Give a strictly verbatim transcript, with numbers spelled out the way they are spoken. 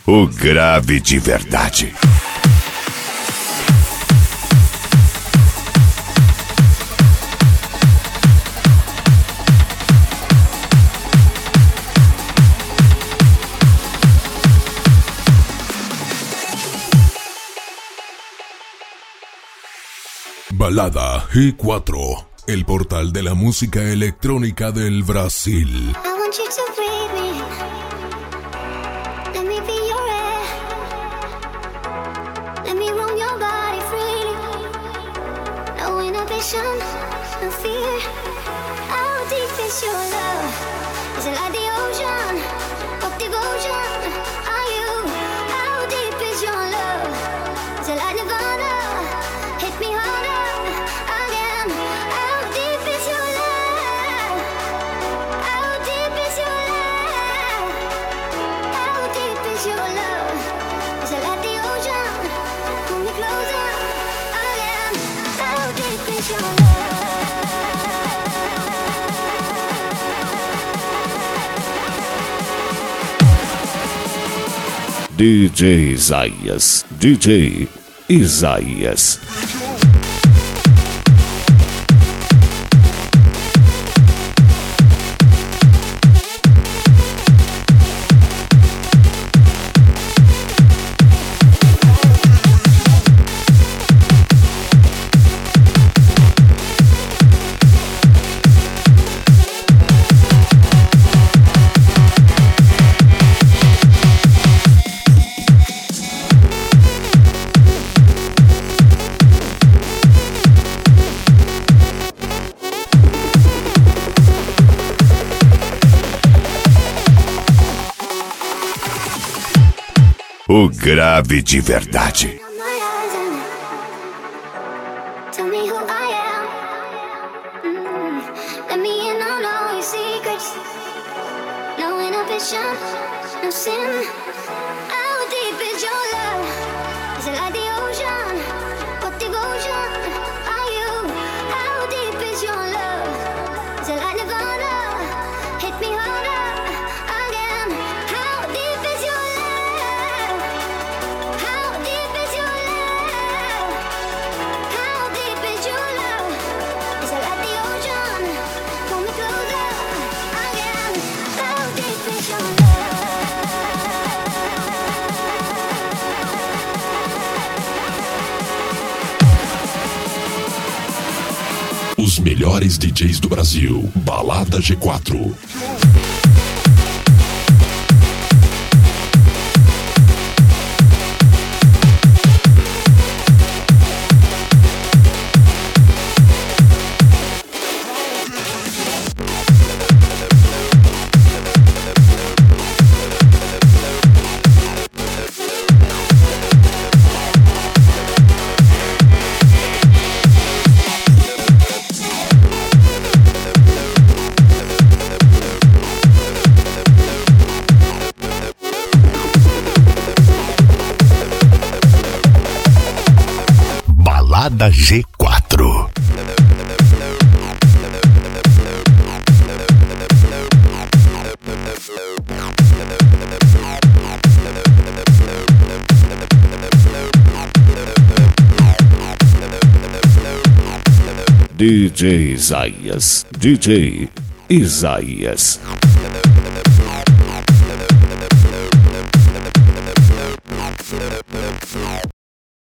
O grave de verdade. Balada G cuatro, el portal de la música electrónica del Brasil. No fear, how deep is your love? Is it like the ocean of devotion? Are you? How deep is your love? Is it like Nirvana? Hit me harder again. How deep is your love? How deep is your love? How deep is your love? Is it like the ocean? Pull me closer again. How deep is your love? D J Isaías, D J Isaías. O grave de verdade. No sin. How deep is your love? Is it like the ocean? What devotion are you? How deep is your love? Is it like Nirvana? Hit me harder again. How deep is your love? How deep is your love? How deep is your love? Is it like the ocean? Pull me closer again. How deep is your love? Os melhores D Js do Brasil. Balada G quatro. Balada G quatro. D J Isaías, D J Isaías.